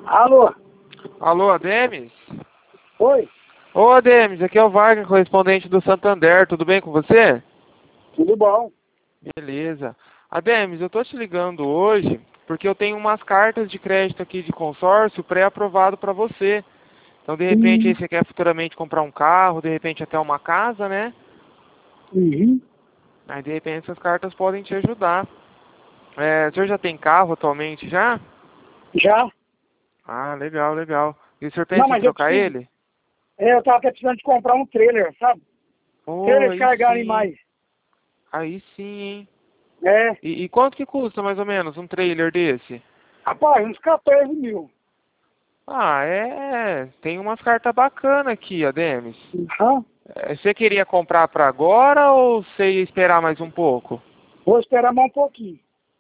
Alô? Alô, Ademis? Oi? Ô, Ademis, aqui é o Wagner, correspondente do Santander. Tudo bem com você? Tudo bom? Beleza. Ademis, eu tô te ligando hoje porque eu tenho umas cartas de crédito aqui de consórcio pré-aprovado para você. Então, de repente, aí você quer futuramente comprar um carro, de repente até uma casa, né? Uhum. Aí, de repente, essas cartas podem te ajudar. O senhor já tem carro atualmente já? Já? Ah, legal, legal. E o senhor Não, pensa em mas eu trocar preciso. ele? Eu tava até precisando de comprar um trailer, sabe? Oh, Trailer de aí carregar sim. animais. Aí sim, hein? É. E quanto que custa mais ou menos um trailer desse? Rapaz, uns 14 mil. Ah, tem umas cartas bacanas aqui, Ademis. Hã? Você queria comprar para agora ou você ia esperar mais um pouco? Vou esperar mais um pouquinho.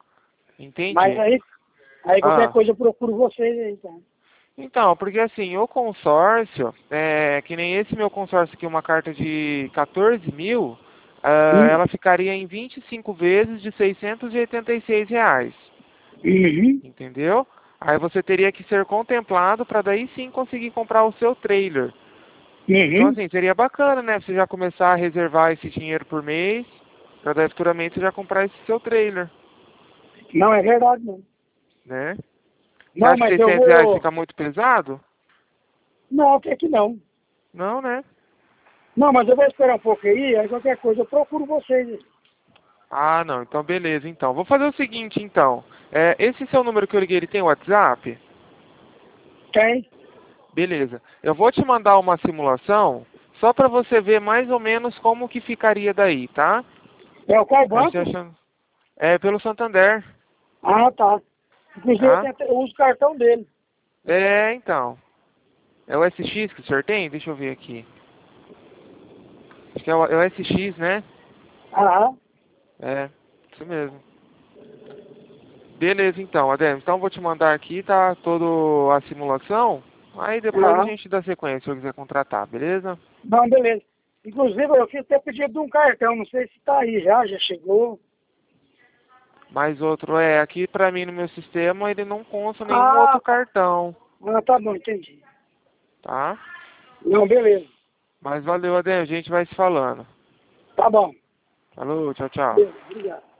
Mas Entendi. aí qualquer Ah, coisa eu procuro vocês aí, tá? então, porque assim, o consórcio, que nem esse meu consórcio aqui, uma carta de 14 mil, Hum. ela ficaria em 25 vezes de R$ 686. Uhum. Entendeu? Aí você teria que ser contemplado para daí sim conseguir comprar o seu trailer. Então Uhum. assim, seria bacana, né? Você já começar a reservar esse dinheiro por mês, para daí futuramente você já comprar esse seu trailer, Não, é verdade, não. né? Você Não, acha que mas eu R$ 600 vou. fica muito pesado? Não, até que não. Não, né? Não, mas eu vou esperar um pouco aí qualquer coisa eu procuro vocês aí. Ah, não. Então beleza, então. Vou fazer o seguinte, então. Esse seu número que eu liguei, ele tem WhatsApp? Tem? Beleza. Eu vou te mandar uma simulação só para você ver mais ou menos como que ficaria daí, tá? É o qual Aí você banco? achando... É pelo Santander, Ah, tá. Inclusive tá? eu uso o cartão dele. Então. É o SX que o senhor tem? Deixa eu ver aqui. Acho que é o SX, né? Ah, É, isso mesmo. Beleza, então, Adem. Então vou te mandar aqui, tá? Toda a simulação. Aí depois a ah. gente dá sequência se eu quiser contratar, beleza? Não, beleza. Inclusive eu fiz até pedido de um cartão, não sei se tá aí já chegou. Mais outro, aqui pra mim no meu sistema ele não consta nenhum Ah, outro tá. cartão, Ah, tá bom, entendi. tá? Não, beleza. Mas valeu, Adem, a gente vai se falando. Tá bom. Falou, tchau, tchau. Beleza, obrigado.